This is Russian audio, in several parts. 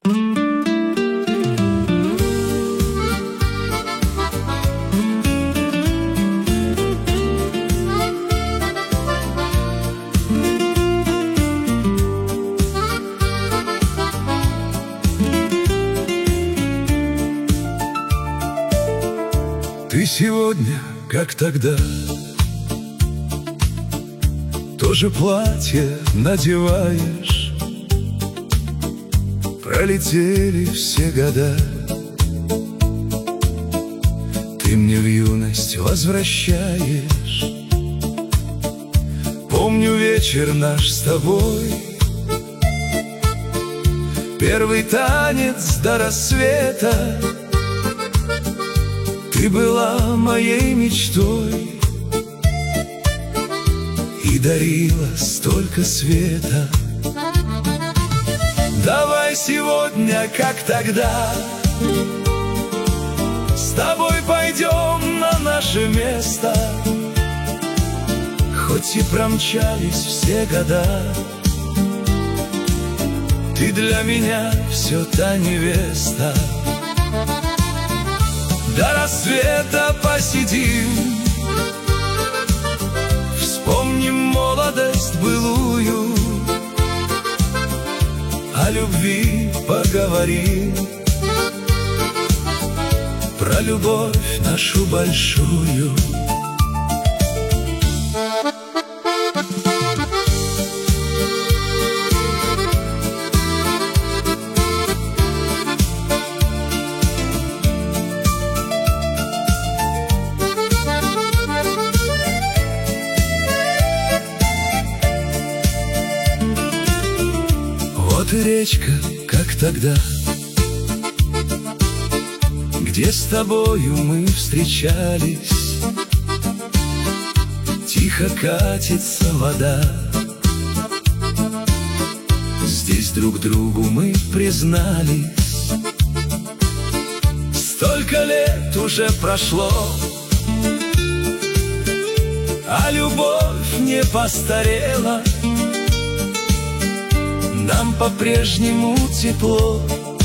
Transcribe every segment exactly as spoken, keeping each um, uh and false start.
Ты сегодня, как тогда, тоже платье надеваешь. Пролетели все года, ты мне в юность возвращаешь. Помню вечер наш с тобой, первый танец до рассвета. Ты была моей мечтой и дарила столько света. Давай сегодня, как тогда, с тобой пойдем на наше место. Хоть и промчались все года, ты для меня все та невеста. До рассвета посидим, вспомним молодость былую, о любви поговорим, про любовь нашу большую. Вот и речка, как тогда, где с тобою мы встречались. Тихо катится вода, здесь друг другу мы признались. Столько лет уже прошло, а любовь не постарела. Нам по-прежнему тепло,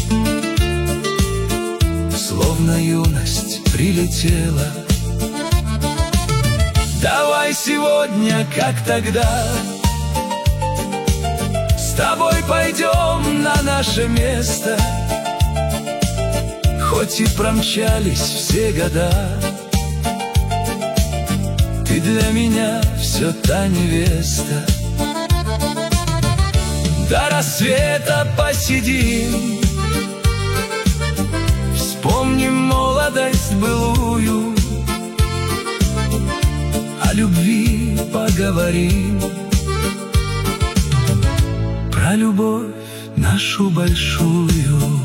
словно юность прилетела. Давай сегодня, как тогда, с тобой пойдем на наше место. Хоть и промчались все года, ты для меня все та невеста. До рассвета посидим, вспомним молодость былую, о любви поговорим, про любовь нашу большую.